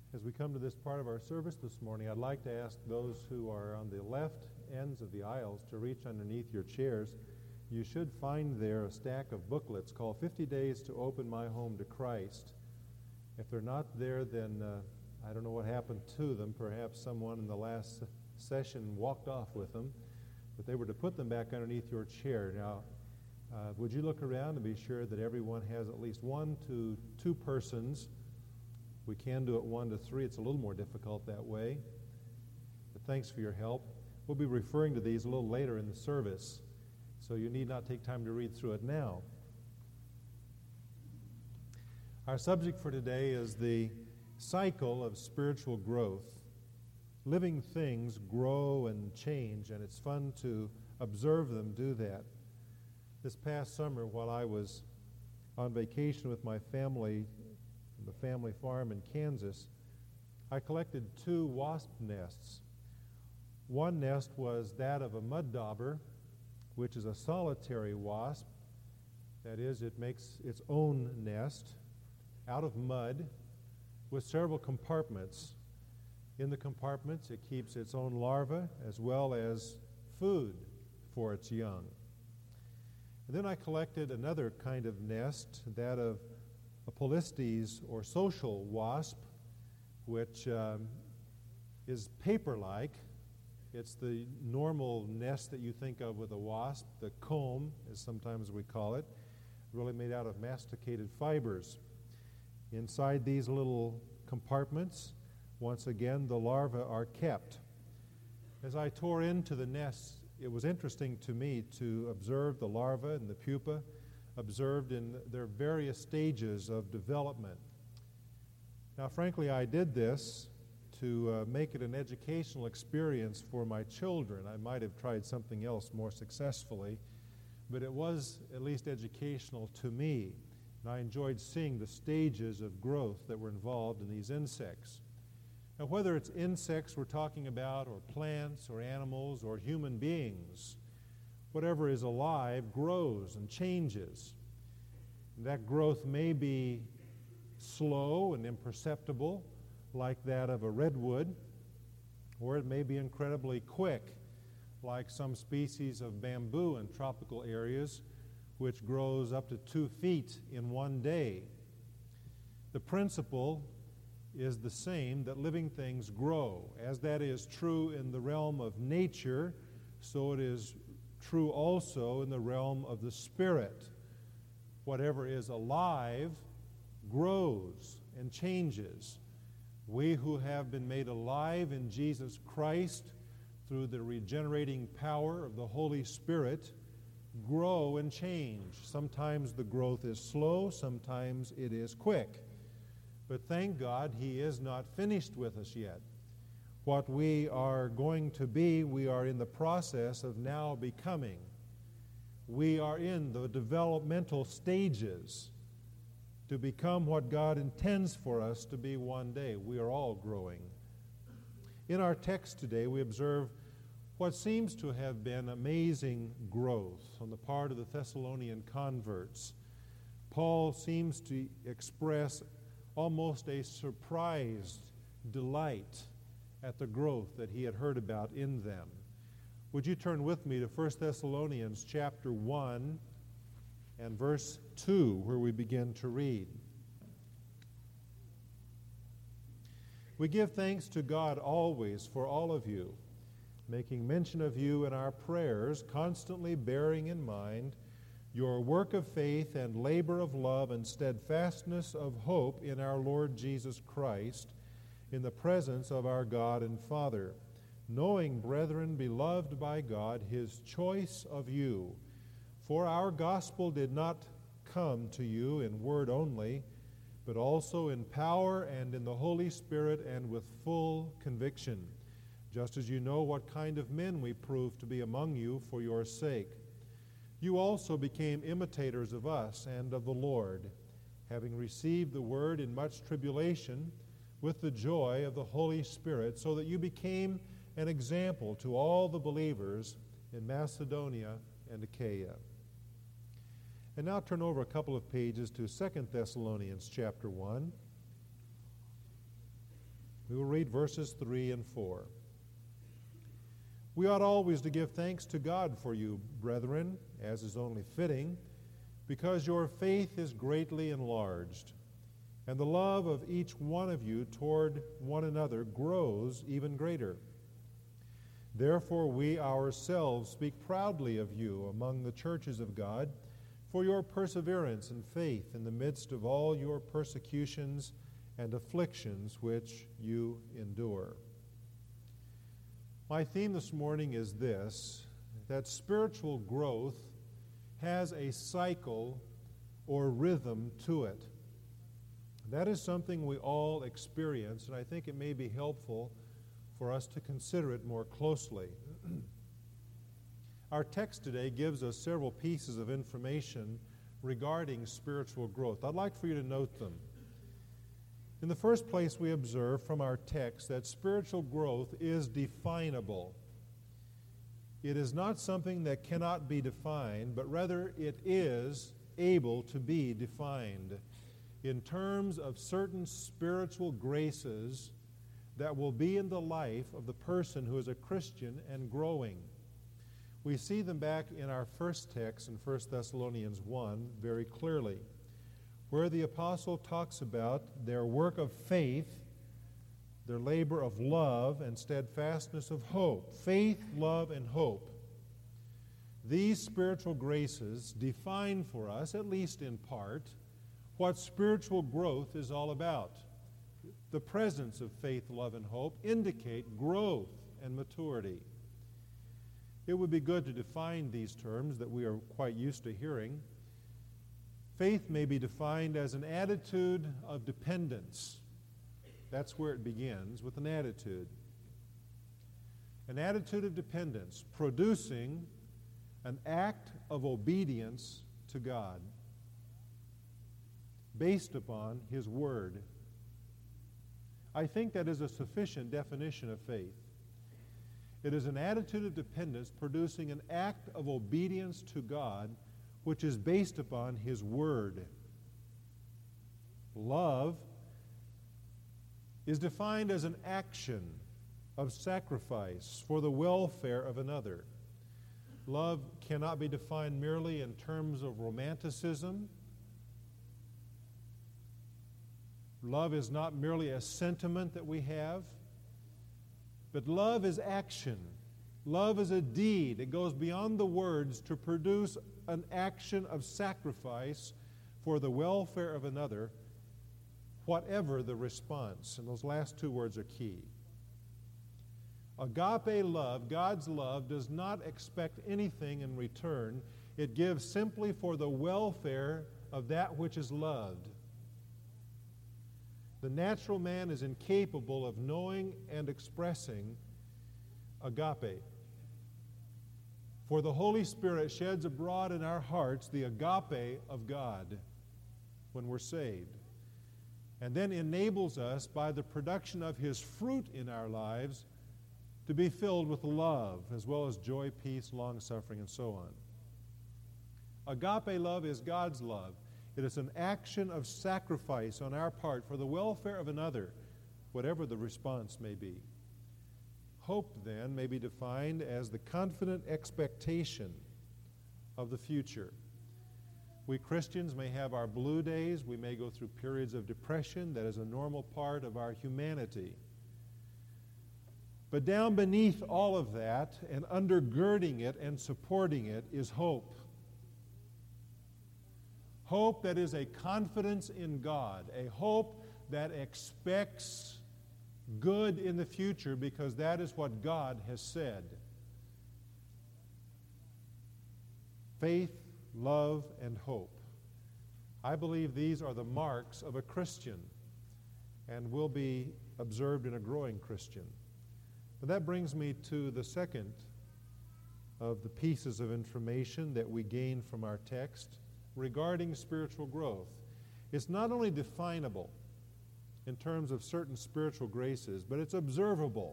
As we come to this part of our service this morning, I'd like to ask those who are on the left ends of the aisles to reach underneath your chairs. You should find there a stack of booklets called 50 Days to Open My Home to Christ. If they're not there, then I don't know what happened to them. Perhaps someone in the last session walked off with them, but they were to put them back underneath your chair. Now, would you look around and be sure that everyone has at least 1 to 2 persons? We can do it 1 to 3. It's a little more difficult that way. But thanks for your help. We'll be referring to these a little later in the service, so you need not take time to read through it now. Our subject for today is the cycle of spiritual growth. Living things grow and change, and it's fun to observe them do that. This past summer, while I was on vacation with my family, the family farm in Kansas, I collected 2 wasp nests. One nest was that of a mud dauber, which is a solitary wasp. That is, it makes its own nest out of mud with several compartments. In the compartments, it keeps its own larvae as well as food for its young. And then I collected another kind of nest, that of a Polistes or social wasp, which is paper-like. It's the normal nest that you think of with a wasp. The comb, as sometimes we call it, really made out of masticated fibers. Inside these little compartments, once again, the larvae are kept. As I tore into the nests, it was interesting to me to observe the larvae and the pupa observed in their various stages of development. Now, frankly, I did this to make it an educational experience for my children. I might have tried something else more successfully, but it was at least educational to me. And I enjoyed seeing the stages of growth that were involved in these insects. Now, whether it's insects we're talking about, or plants, or animals, or human beings, whatever is alive grows and changes. And that growth may be slow and imperceptible, like that of a redwood, or it may be incredibly quick, like some species of bamboo in tropical areas, which grows up to 2 feet in one day. The principle is the same, that living things grow. As that is true in the realm of nature, so it is true also in the realm of the Spirit. Whatever is alive grows and changes. We who have been made alive in Jesus Christ through the regenerating power of the Holy Spirit grow and change. Sometimes the growth is slow, sometimes it is quick. But thank God He is not finished with us yet. What we are going to be, we are in the process of now becoming. We are in the developmental stages to become what God intends for us to be one day. We are all growing. In our text today, we observe what seems to have been amazing growth on the part of the Thessalonian converts. Paul seems to express almost a surprised delight at the growth that he had heard about in them. Would you turn with me to 1 Thessalonians chapter 1 and verse 2, where we begin to read. We give thanks to God always for all of you, making mention of you in our prayers, constantly bearing in mind your work of faith and labor of love and steadfastness of hope in our Lord Jesus Christ, in the presence of our God and Father, knowing, brethren, beloved by God, His choice of you. For our gospel did not come to you in word only, but also in power and in the Holy Spirit and with full conviction, just as you know what kind of men we proved to be among you for your sake. You also became imitators of us and of the Lord, having received the word in much tribulation with the joy of the Holy Spirit, so that you became an example to all the believers in Macedonia and Achaia. And now turn over a couple of pages to 2 Thessalonians chapter 1. We will read verses 3 and 4. We ought always to give thanks to God for you, brethren, as is only fitting, because your faith is greatly enlarged, and the love of each one of you toward one another grows even greater. Therefore we ourselves speak proudly of you among the churches of God for your perseverance and faith in the midst of all your persecutions and afflictions which you endure. My theme this morning is this, that spiritual growth has a cycle or rhythm to it. That is something we all experience, and I think it may be helpful for us to consider it more closely. Our text today gives us several pieces of information regarding spiritual growth. I'd like for you to note them. In the first place, we observe from our text that spiritual growth is definable. It is not something that cannot be defined, but rather it is able to be defined in terms of certain spiritual graces that will be in the life of the person who is a Christian and growing. We see them back in our first text in 1 Thessalonians 1 very clearly, where the apostle talks about their work of faith, their labor of love, and steadfastness of hope. Faith, love, and hope. These spiritual graces define for us, at least in part, what spiritual growth is all about. The presence of faith, love, and hope indicate growth and maturity. It would be good to define these terms that we are quite used to hearing. Faith may be defined as an attitude of dependence. That's where it begins, with an attitude. An attitude of dependence, producing an act of obedience to God based upon His Word. I think that is a sufficient definition of faith. It is an attitude of dependence producing an act of obedience to God which is based upon His Word. Love is defined as an action of sacrifice for the welfare of another. Love cannot be defined merely in terms of romanticism. Love is not merely a sentiment that we have, but love is action. Love is a deed. It goes beyond the words to produce an action of sacrifice for the welfare of another, whatever the response. And those last two words are key. Agape love, God's love, does not expect anything in return. It gives simply for the welfare of that which is loved. The natural man is incapable of knowing and expressing agape. For the Holy Spirit sheds abroad in our hearts the agape of God when we're saved, and then enables us by the production of His fruit in our lives to be filled with love, as well as joy, peace, long-suffering, and so on. Agape love is God's love. It is an action of sacrifice on our part for the welfare of another, whatever the response may be. Hope, then, may be defined as the confident expectation of the future. We Christians may have our blue days. We may go through periods of depression. That is a normal part of our humanity. But down beneath all of that, and undergirding it and supporting it, is hope. Hope that is a confidence in God, a hope that expects good in the future because that is what God has said. Faith, love, and hope. I believe these are the marks of a Christian and will be observed in a growing Christian. But that brings me to the second of the pieces of information that we gain from our text regarding spiritual growth. It's not only definable in terms of certain spiritual graces, but it's observable.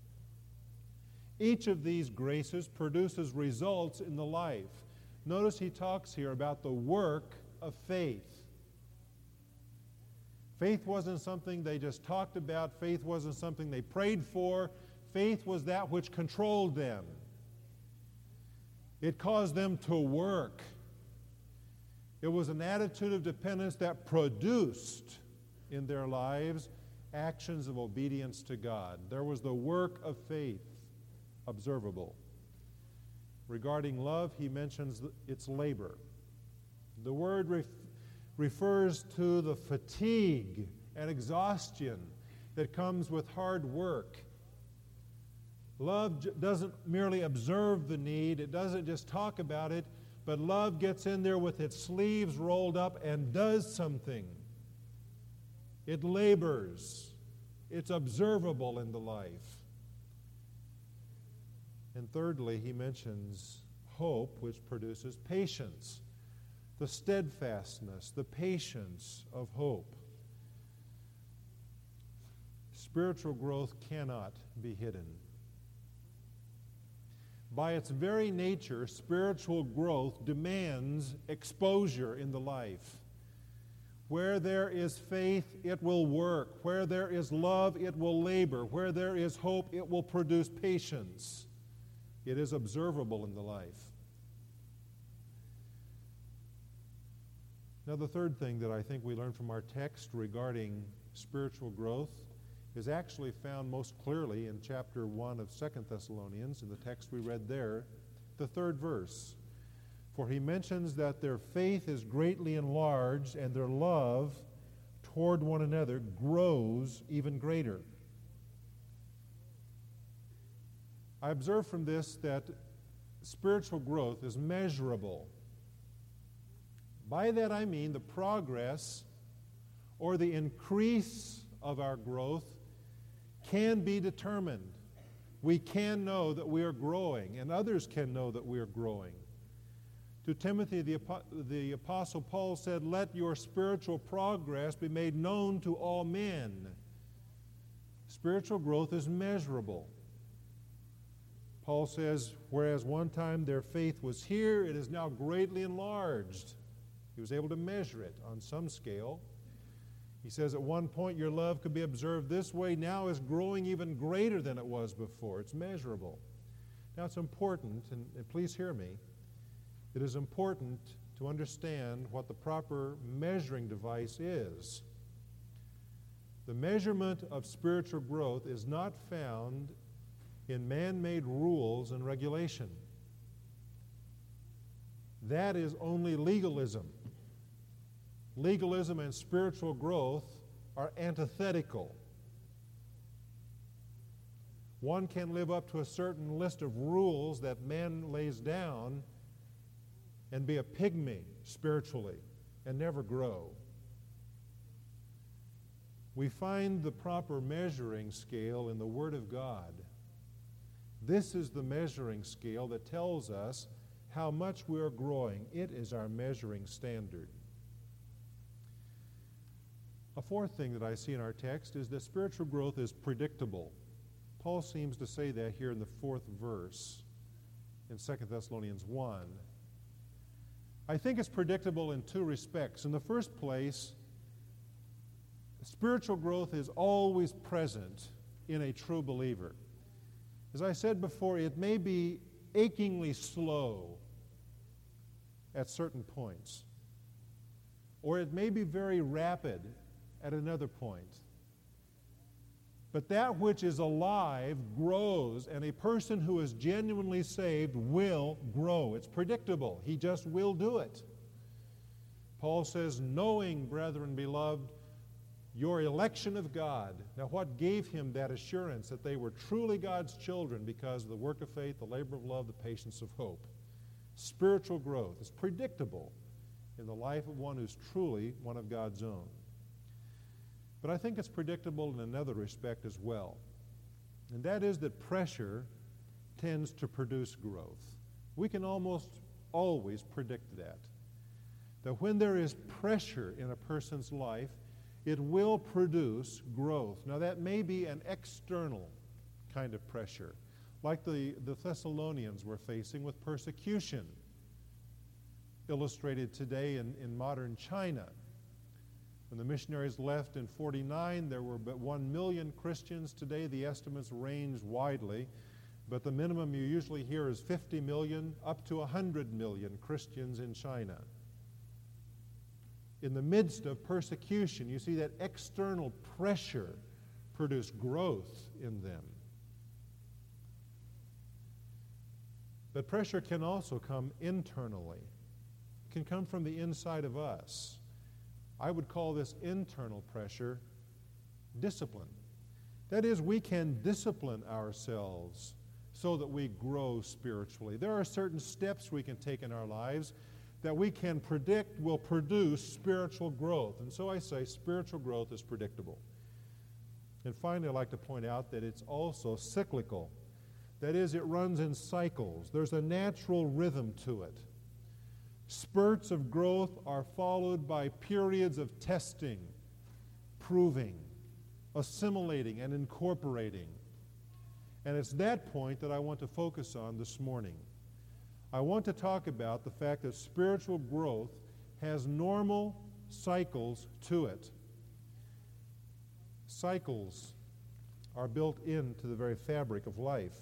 Each of these graces produces results in the life. Notice he talks here about the work of faith. Faith wasn't something they just talked about. Faith wasn't something they prayed for. Faith was that which controlled them. It caused them to work. It was an attitude of dependence that produced in their lives actions of obedience to God. There was the work of faith observable. Regarding love, he mentions its labor. The word refers to the fatigue and exhaustion that comes with hard work. Love doesn't merely observe the need, it doesn't just talk about it, but love gets in there with its sleeves rolled up and does something. It labors. It's observable in the life. And thirdly, he mentions hope, which produces patience. The steadfastness, the patience of hope. Spiritual growth cannot be hidden. By its very nature, spiritual growth demands exposure in the life. Where there is faith, it will work. Where there is love, it will labor. Where there is hope, it will produce patience. It is observable in the life. Now, the third thing that I think we learn from our text regarding spiritual growth is actually found most clearly in chapter 1 of 2 Thessalonians, in the text we read there, the third verse. For he mentions that their faith is greatly enlarged and their love toward one another grows even greater. I observe from this that spiritual growth is measurable. By that I mean the progress or the increase of our growth can be determined. We can know that we are growing, and others can know that we are growing. To Timothy, the Apostle Paul said, "Let your spiritual progress be made known to all men." Spiritual growth is measurable. Paul says, whereas one time their faith was here, it is now greatly enlarged. He was able to measure it on some scale. He says at one point your love could be observed this way, now is growing even greater than it was before. It's measurable. Now it's important, and please hear me, it is important to understand what the proper measuring device is. The measurement of spiritual growth is not found in man-made rules and regulation. That is only legalism. Legalism and spiritual growth are antithetical. One can live up to a certain list of rules that man lays down and be a pygmy spiritually and never grow. We find the proper measuring scale in the Word of God. This is the measuring scale that tells us how much we are growing. It is our measuring standard. A fourth thing that I see in our text is that spiritual growth is predictable. Paul seems to say that here in the fourth verse in 2 Thessalonians 1. I think it's predictable in two respects. In the first place, spiritual growth is always present in a true believer. As I said before, it may be achingly slow at certain points, or it may be very rapid at another point. But that which is alive grows, and a person who is genuinely saved will grow. It's predictable. He just will do it. Paul says, knowing, brethren beloved, your election of God. Now, what gave him that assurance that they were truly God's children? Because of the work of faith, the labor of love, the patience of hope. Spiritual growth is predictable in the life of one who's truly one of God's own. But I think it's predictable in another respect as well. And that is that pressure tends to produce growth. We can almost always predict that. That when there is pressure in a person's life, it will produce growth. Now that may be an external kind of pressure, like the Thessalonians were facing with persecution, illustrated today in modern China. When the missionaries left in 49, there were but 1 million Christians. Today, the estimates range widely, but the minimum you usually hear is 50 million, up to 100 million Christians in China. In the midst of persecution, you see that external pressure produce growth in them. But pressure can also come internally. It can come from the inside of us. I would call this internal pressure discipline. That is, we can discipline ourselves so that we grow spiritually. There are certain steps we can take in our lives that we can predict will produce spiritual growth. And so I say spiritual growth is predictable. And finally, I'd like to point out that it's also cyclical. That is, it runs in cycles. There's a natural rhythm to it. Spurts of growth are followed by periods of testing, proving, assimilating, and incorporating. And it's that point that I want to focus on this morning. I want to talk about the fact that spiritual growth has normal cycles to it. Cycles are built into the very fabric of life.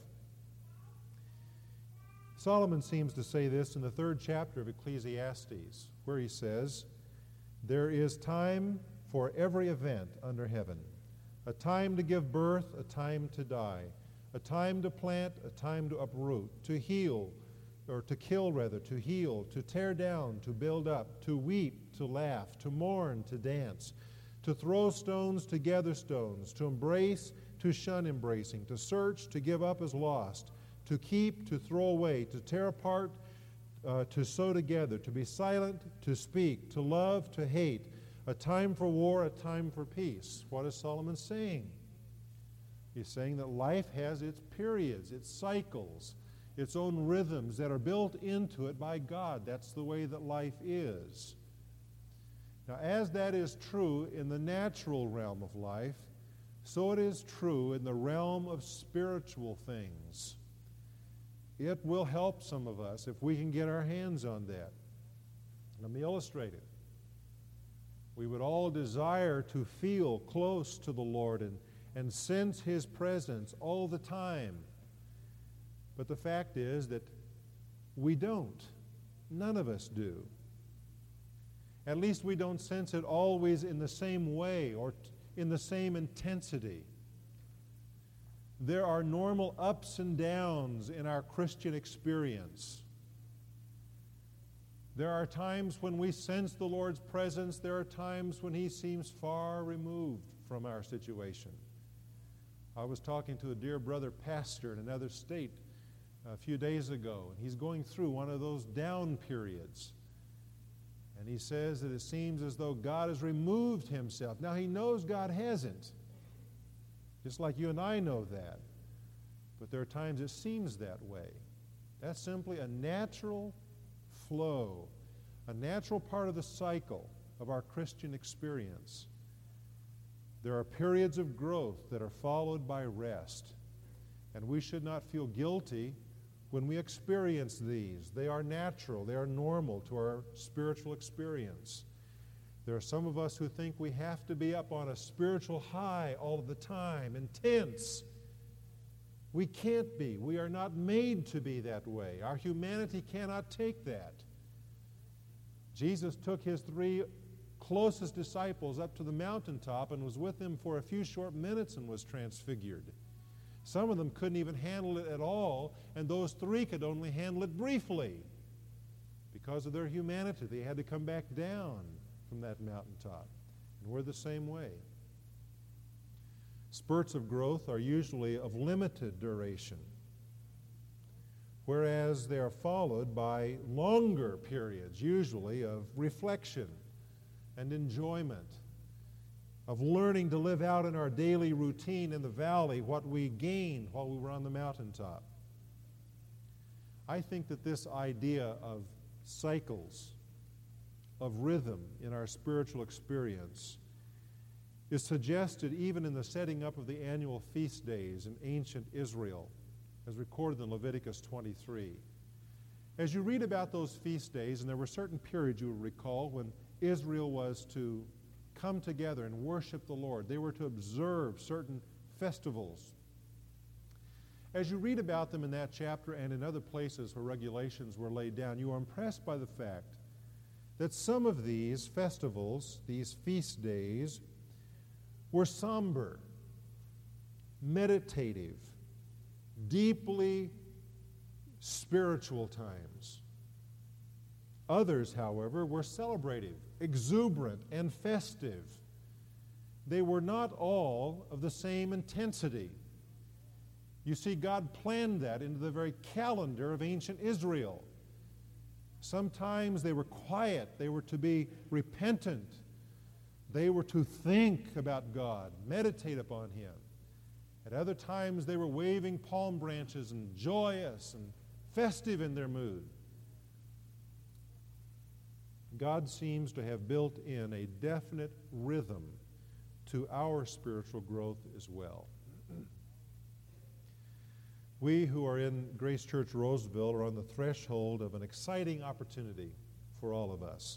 Solomon seems to say this in the 3rd chapter of Ecclesiastes, where he says, "There is time for every event under heaven, a time to give birth, a time to die, a time to plant, a time to uproot, to heal, or to kill rather, to heal, to tear down, to build up, to weep, to laugh, to mourn, to dance, to throw stones, to gather stones, to embrace, to shun embracing, to search, to give up as lost, to keep, to throw away, to tear apart, to sew together, to be silent, to speak, to love, to hate, a time for war, a time for peace." What is Solomon saying? He's saying that life has its periods, its cycles, its own rhythms that are built into it by God. That's the way that life is. Now, as that is true in the natural realm of life, so it is true in the realm of spiritual things. It will help some of us if we can get our hands on that. Let me illustrate it. We would all desire to feel close to the Lord and sense His presence all the time. But the fact is that we don't. None of us do. At least we don't sense it always in the same way or in the same intensity. There are normal ups and downs in our Christian experience. There are times when we sense the Lord's presence. There are times when He seems far removed from our situation. I was talking to a dear brother pastor in another state a few days ago, and he's going through one of those down periods. And he says that it seems as though God has removed Himself. Now, he knows God hasn't, just like you and I know that. But there are times it seems that way. That's simply a natural flow, a natural part of the cycle of our Christian experience. There are periods of growth that are followed by rest, and we should not feel guilty when we experience these. They are natural, they are normal to our spiritual experience. There are some of us who think we have to be up on a spiritual high all the time, intense. We can't be. We are not made to be that way. Our humanity cannot take that. Jesus took His 3 closest disciples up to the mountaintop and was with them for a few short minutes and was transfigured. Some of them couldn't even handle it at all, and those 3 could only handle it briefly. Because of their humanity, they had to come back down from that mountaintop. And we're the same way. Spurts of growth are usually of limited duration, whereas they are followed by longer periods, usually of reflection and enjoyment, of learning to live out in our daily routine in the valley what we gained while we were on the mountaintop. I think that this idea of cycles, of rhythm in our spiritual experience, is suggested even in the setting up of the annual feast days in ancient Israel, as recorded in Leviticus 23. As you read about those feast days, and there were certain periods you will recall when Israel was to come together and worship the Lord. They were to observe certain festivals. As you read about them in that chapter and in other places where regulations were laid down, you are impressed by the fact that some of these festivals, these feast days, were somber, meditative, deeply spiritual times. Others, however, were celebrative, exuberant, and festive. They were not all of the same intensity. You see, God planned that into the very calendar of ancient Israel. Sometimes they were quiet. They were to be repentant. They were to think about God, meditate upon Him. At other times, they were waving palm branches and joyous and festive in their mood. God seems to have built in a definite rhythm to our spiritual growth as well. We who are in Grace Church Roseville are on the threshold of an exciting opportunity for all of us.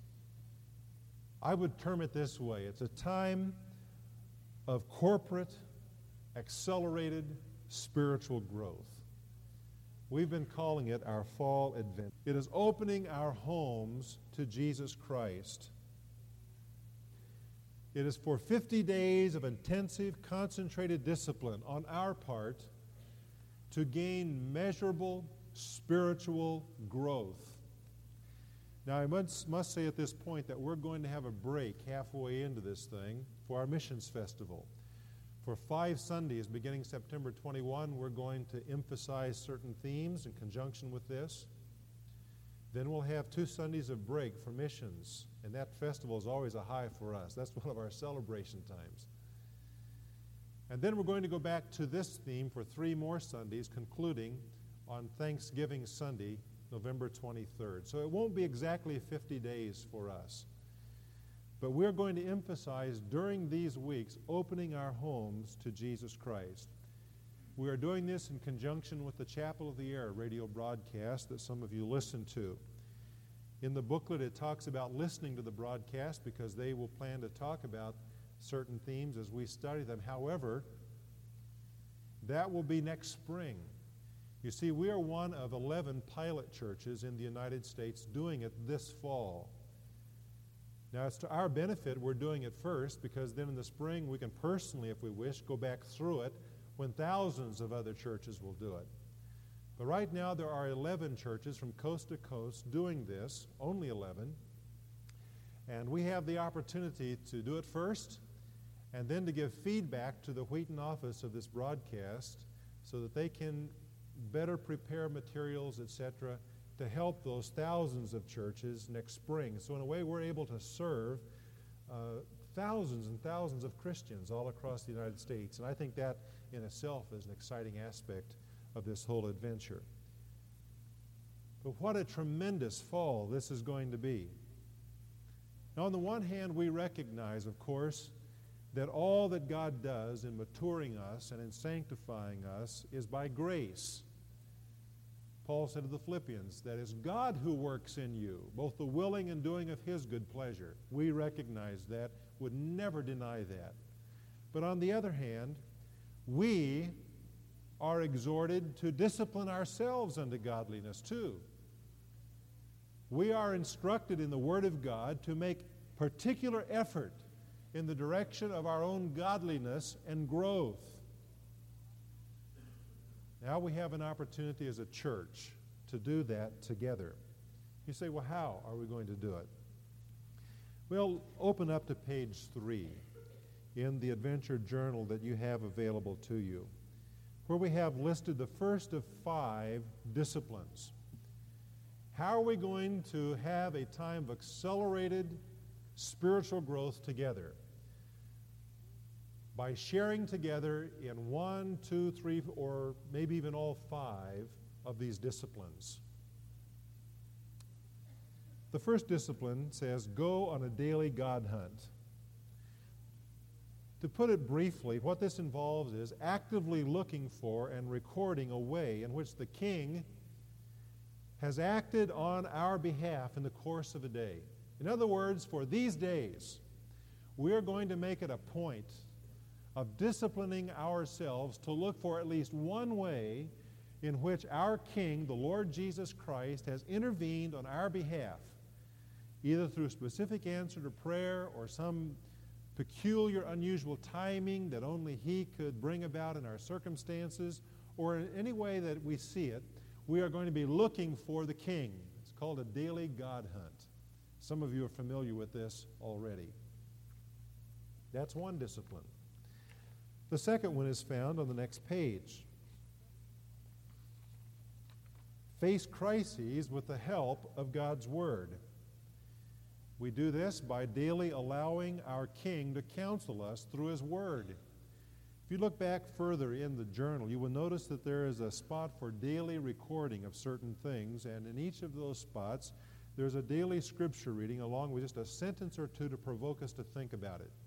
I would term it this way. It's a time of corporate, accelerated spiritual growth. We've been calling it our fall advent. It is opening our homes to Jesus Christ. It is for 50 days of intensive, concentrated discipline on our part to gain measurable spiritual growth. Now, I must say at this point that we're going to have a break halfway into this thing for our missions festival. For 5 Sundays, beginning September 21, we're going to emphasize certain themes in conjunction with this. Then we'll have 2 Sundays of break for missions, and that festival is always a high for us. That's one of our celebration times. And then we're going to go back to this theme for 3 more Sundays, concluding on Thanksgiving Sunday, November 23rd. So it won't be exactly 50 days for us. But we're going to emphasize during these weeks opening our homes to Jesus Christ. We are doing this in conjunction with the Chapel of the Air radio broadcast that some of you listen to. In the booklet it talks about listening to the broadcast because they will plan to talk about certain themes as we study them. However, that will be next spring. You see, we are one of 11 pilot churches in the United States doing it this fall. Now, it's to our benefit we're doing it first because then in the spring we can personally, if we wish, go back through it when thousands of other churches will do it. But right now there are 11 churches from coast to coast doing this, only 11. And we have the opportunity to do it first and then to give feedback to the Wheaton office of this broadcast so that they can better prepare materials, etc., to help those thousands of churches next spring. So in a way, we're able to serve thousands and thousands of Christians all across the United States. And I think that in itself is an exciting aspect of this whole adventure. But what a tremendous fall this is going to be. Now, on the one hand, we recognize, of course, that all that God does in maturing us and in sanctifying us is by grace. Paul said to the Philippians, that is God who works in you, both the willing and doing of His good pleasure. We recognize that, would never deny that. But on the other hand, we are exhorted to discipline ourselves unto godliness too. We are instructed in the Word of God to make particular effort in the direction of our own godliness and growth. Now we have an opportunity as a church to do that together. You say, well, how are we going to do it? Well, open up to page 3 in the Adventure Journal that you have available to you, where we have listed the first of 5 disciplines. How are we going to have a time of accelerated spiritual growth together? By sharing together in 1, 2, 3, or maybe even all 5 of these disciplines. The first discipline says, go on a daily God hunt. To put it briefly, what this involves is actively looking for and recording a way in which the King has acted on our behalf in the course of a day. In other words, for these days, we are going to make it a point of disciplining ourselves to look for at least one way in which our King, the Lord Jesus Christ, has intervened on our behalf, either through a specific answer to prayer or some peculiar, unusual timing that only He could bring about in our circumstances, or in any way that we see it. We are going to be looking for the King. It's called a daily God hunt. Some of you are familiar with this already. That's one discipline. The second one is found on the next page. Face crises with the help of God's Word. We do this by daily allowing our King to counsel us through His Word. If you look back further in the journal, you will notice that there is a spot for daily recording of certain things, and in each of those spots, there's a daily scripture reading along with just a sentence or two to provoke us to think about it.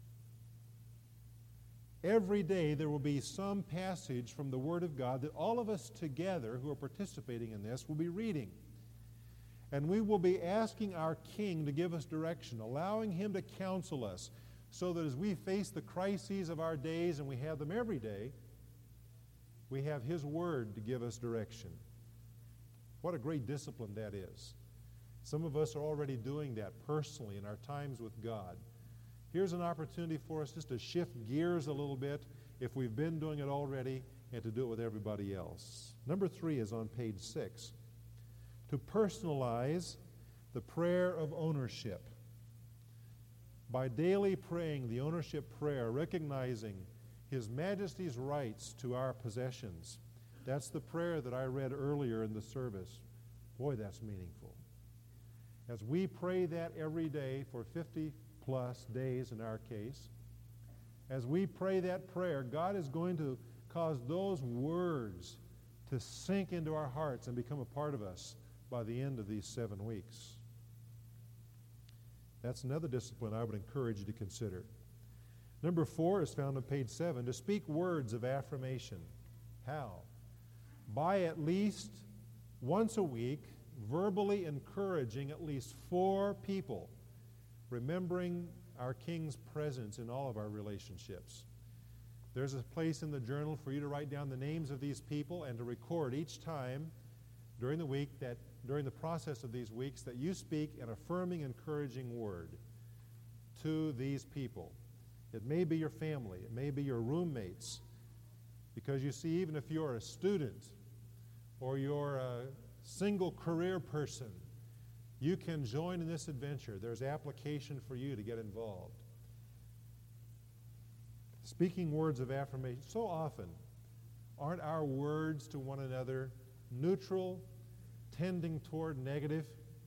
Every day there will be some passage from the Word of God that all of us together who are participating in this will be reading. And we will be asking our King to give us direction, allowing Him to counsel us, so that as we face the crises of our days, and we have them every day, we have His Word to give us direction. What a great discipline that is. Some of us are already doing that personally in our times with God. Here's an opportunity for us just to shift gears a little bit if we've been doing it already, and to do it with everybody else. Number 3 is on page 6. To personalize the prayer of ownership. By daily praying the ownership prayer, recognizing His Majesty's rights to our possessions. That's the prayer that I read earlier in the service. Boy, that's meaningful. As we pray that every day for 50-plus days in our case, as we pray that prayer, God is going to cause those words to sink into our hearts and become a part of us by the end of these 7 weeks. That's another discipline I would encourage you to consider. Number 4 is found on page 7, to speak words of affirmation. How? By at least once a week, verbally encouraging at least 4 people, remembering our King's presence in all of our relationships. There's a place in the journal for you to write down the names of these people and to record each time during the week, that during the process of these weeks, that you speak an affirming, encouraging word to these people. It may be your family, it may be your roommates, because you see, even if you're a student or you're a single career person, you can join in this adventure. There's application for you to get involved. Speaking words of affirmation. So often, aren't our words to one another neutral, tending toward negative,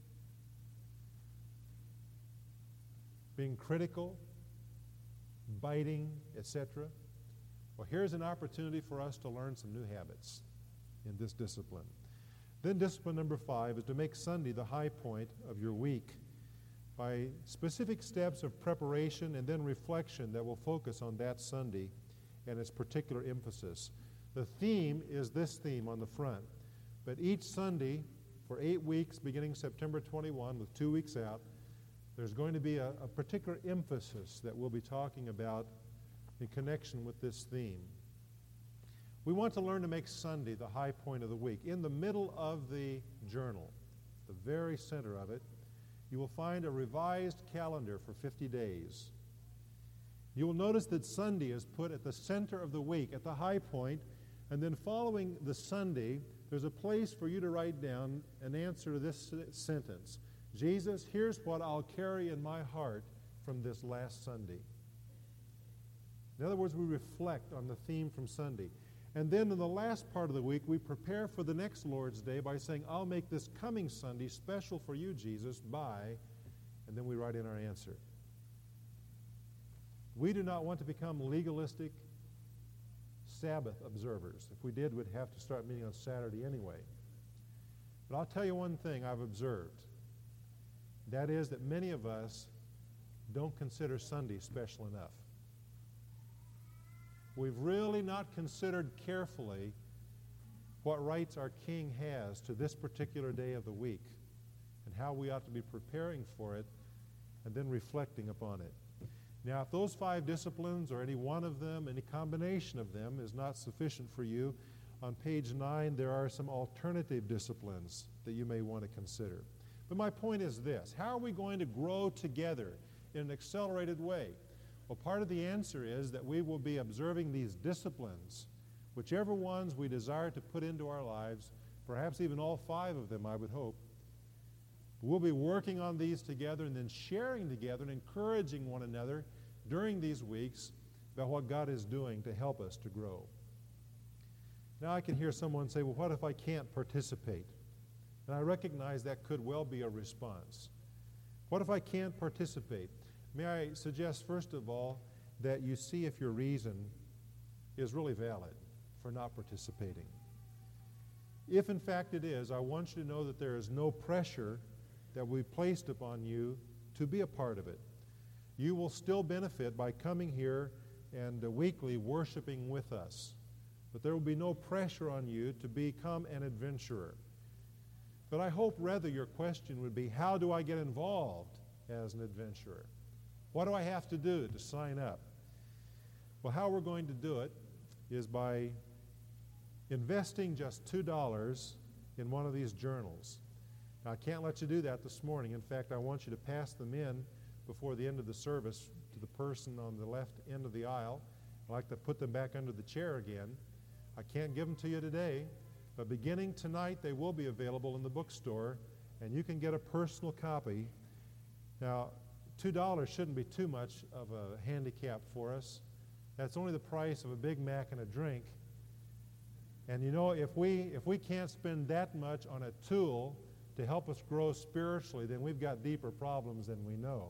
being critical, biting, etc.? Well, here's an opportunity for us to learn some new habits in this discipline. Then discipline number 5 is to make Sunday the high point of your week by specific steps of preparation and then reflection that will focus on that Sunday and its particular emphasis. The theme is this theme on the front, but each Sunday for 8 weeks beginning September 21 with 2 weeks out, there's going to be a particular emphasis that we'll be talking about in connection with this theme. We want to learn to make Sunday the high point of the week. In the middle of the journal, the very center of it, you will find a revised calendar for 50 days. You will notice that Sunday is put at the center of the week, at the high point, and then following the Sunday, there's a place for you to write down an answer to this sentence. Jesus, here's what I'll carry in my heart from this last Sunday. In other words, we reflect on the theme from Sunday. And then in the last part of the week, we prepare for the next Lord's Day by saying, I'll make this coming Sunday special for you, Jesus, by, and then we write in our answer. We do not want to become legalistic Sabbath observers. If we did, we'd have to start meeting on Saturday anyway. But I'll tell you one thing I've observed. That is that many of us don't consider Sunday special enough. We've really not considered carefully what rights our King has to this particular day of the week and how we ought to be preparing for it and then reflecting upon it. Now, if those 5 disciplines or any one of them, any combination of them is not sufficient for you, on page 9 there are some alternative disciplines that you may want to consider. But my point is this: how are we going to grow together in an accelerated way? Well, part of the answer is that we will be observing these disciplines, whichever ones we desire to put into our lives, perhaps even all 5 of them, I would hope. We'll be working on these together and then sharing together and encouraging one another during these weeks about what God is doing to help us to grow. Now I can hear someone say, well, what if I can't participate? And I recognize that could well be a response. What if I can't participate? May I suggest, first of all, that you see if your reason is really valid for not participating. If in fact it is, I want you to know that there is no pressure that will be placed upon you to be a part of it. You will still benefit by coming here and weekly worshiping with us. But there will be no pressure on you to become an adventurer. But I hope rather your question would be, how do I get involved as an adventurer? What do I have to do to sign up? Well, how we're going to do it is by investing just $2 in one of these journals. Now, I can't let you do that this morning. In fact, I want you to pass them in before the end of the service to the person on the left end of the aisle. I'd like to put them back under the chair again. I can't give them to you today, but beginning tonight they will be available in the bookstore, and you can get a personal copy. Now, $2 shouldn't be too much of a handicap for us. That's only the price of a Big Mac and a drink. And you know, if we can't spend that much on a tool to help us grow spiritually, then we've got deeper problems than we know.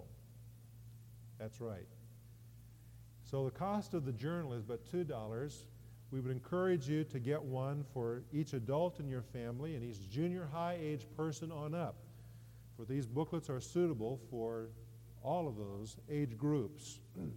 That's right. So the cost of the journal is but $2. We would encourage you to get one for each adult in your family and each junior high age person on up, for these booklets are suitable for all of those age groups.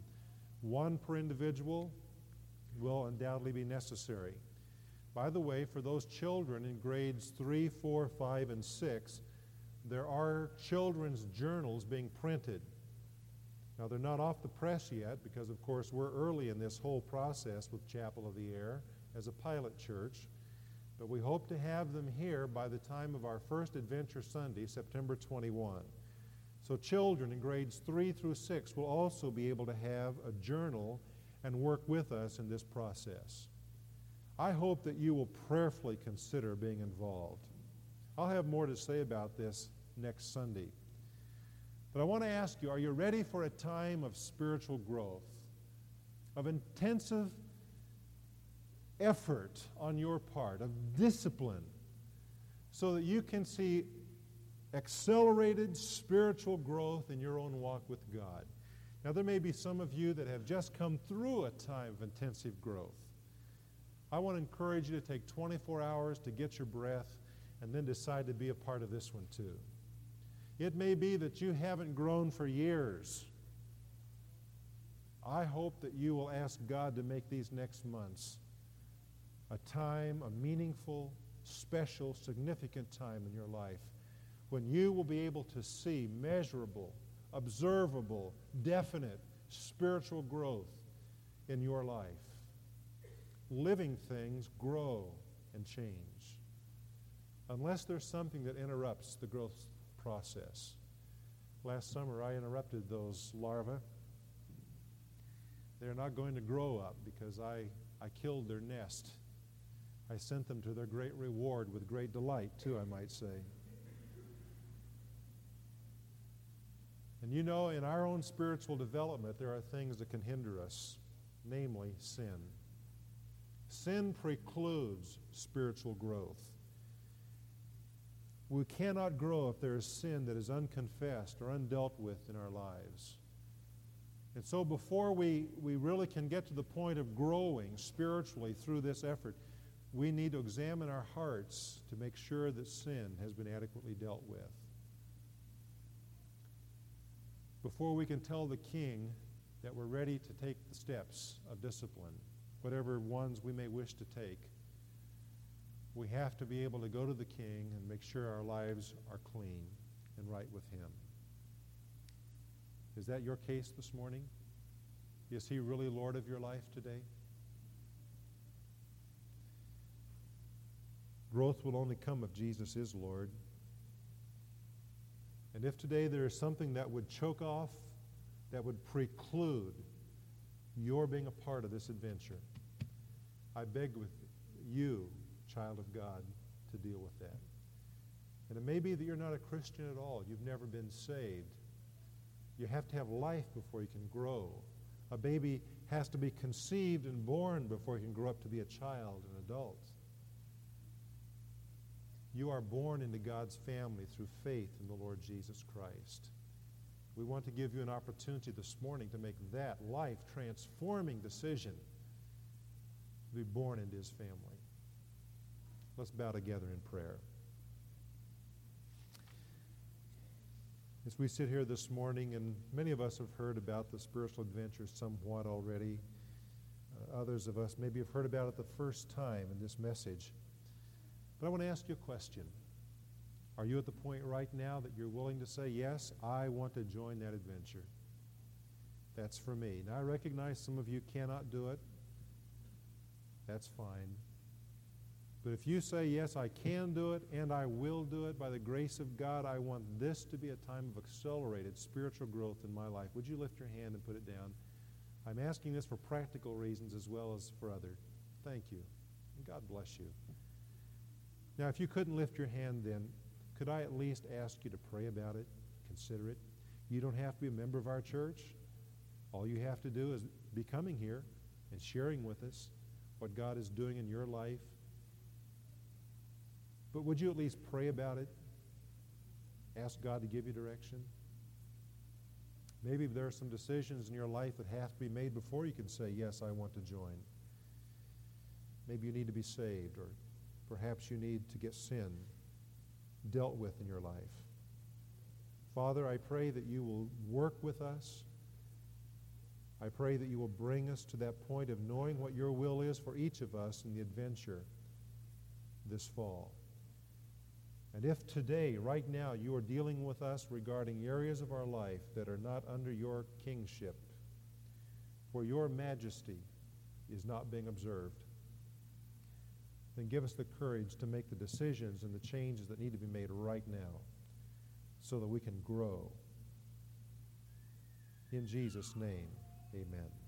One per individual will undoubtedly be necessary. By the way, for those children in grades 3, 4, 5, and 6, there are children's journals being printed. Now, they're not off the press yet because, of course, we're early in this whole process with Chapel of the Air as a pilot church. But we hope to have them here by the time of our first Adventure Sunday, September 21. So children in grades 3 through 6 will also be able to have a journal and work with us in this process. I hope that you will prayerfully consider being involved. I'll have more to say about this next Sunday. But I want to ask you, are you ready for a time of spiritual growth, of intensive effort on your part, of discipline, so that you can see accelerated spiritual growth in your own walk with God? Now, there may be some of you that have just come through a time of intensive growth. I want to encourage you to take 24 hours to get your breath and then decide to be a part of this one too. It may be that you haven't grown for years. I hope that you will ask God to make these next months a time, a meaningful, special, significant time in your life when you will be able to see measurable, observable, definite spiritual growth in your life. Living things grow and change. Unless there's something that interrupts the growth process. Last summer I interrupted those larvae. They're not going to grow up because I killed their nest. I sent them to their great reward with great delight too, I might say. And you know, in our own spiritual development, there are things that can hinder us, namely sin. Sin precludes spiritual growth. We cannot grow if there is sin that is unconfessed or undealt with in our lives. And so before we really can get to the point of growing spiritually through this effort, we need to examine our hearts to make sure that sin has been adequately dealt with. Before we can tell the King that we're ready to take the steps of discipline, whatever ones we may wish to take, we have to be able to go to the King and make sure our lives are clean and right with Him. Is that your case this morning? Is He really Lord of your life today? Growth will only come if Jesus is Lord. And if today there is something that would choke off, that would preclude your being a part of this adventure, I beg with you, child of God, to deal with that. And it may be that you're not a Christian at all. You've never been saved. You have to have life before you can grow. A baby has to be conceived and born before he can grow up to be a child and adult. You are born into God's family through faith in the Lord Jesus Christ. We want to give you an opportunity this morning to make that life-transforming decision to be born into His family. Let's bow together in prayer. As we sit here this morning, and many of us have heard about the spiritual adventure somewhat already. Others of us maybe have heard about it the first time in this message. But I want to ask you a question. Are you at the point right now that you're willing to say, yes, I want to join that adventure? That's for me. Now, I recognize some of you cannot do it. That's fine. But if you say, yes, I can do it and I will do it by the grace of God, I want this to be a time of accelerated spiritual growth in my life. Would you lift your hand and put it down? I'm asking this for practical reasons as well as for other. Thank you. And God bless you. Now, if you couldn't lift your hand then, could I at least ask you to pray about it, consider it? You don't have to be a member of our church. All you have to do is be coming here and sharing with us what God is doing in your life. But would you at least pray about it? Ask God to give you direction? Maybe there are some decisions in your life that have to be made before you can say, yes, I want to join. Maybe you need to be saved, or perhaps you need to get sin dealt with in your life. Father, I pray that you will work with us. I pray that you will bring us to that point of knowing what your will is for each of us in the adventure this fall. And if today, right now, you are dealing with us regarding areas of our life that are not under your kingship, where your majesty is not being observed, then give us the courage to make the decisions and the changes that need to be made right now so that we can grow. In Jesus' name, amen.